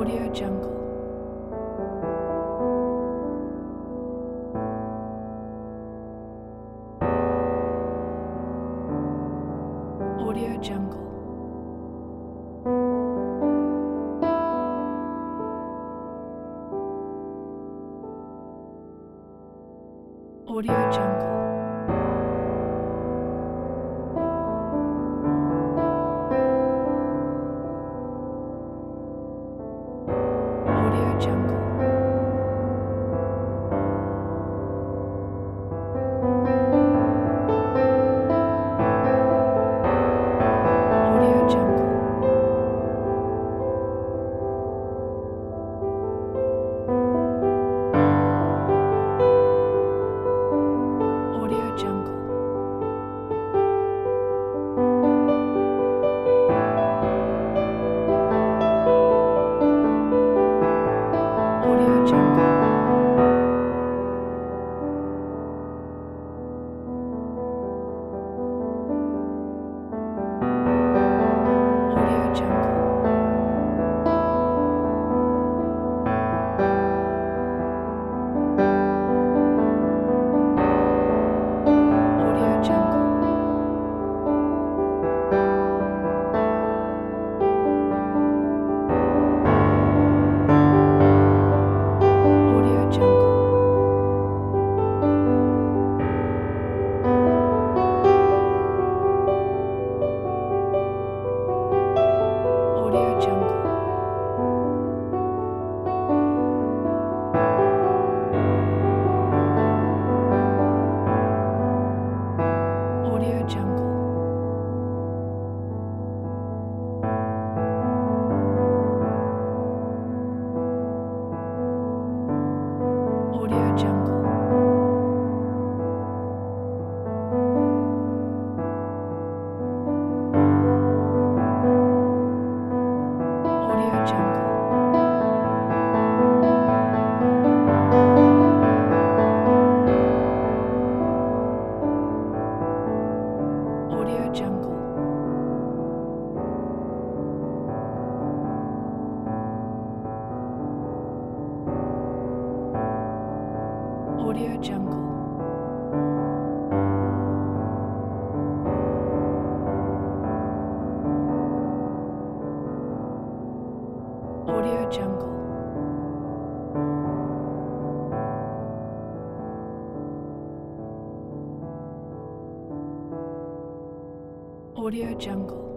Audio Jungle. Audio Jungle. Audio Jungle. Audio Jungle. Audio Jungle. Audio Jungle. Audio Jungle. Audio Jungle. Audio Jungle. Audio Jungle. Audio Jungle. Audio Jungle. Audio Jungle. Audio Jungle. Audio Jungle. Audio Jungle. Audio Jungle. Audio Jungle.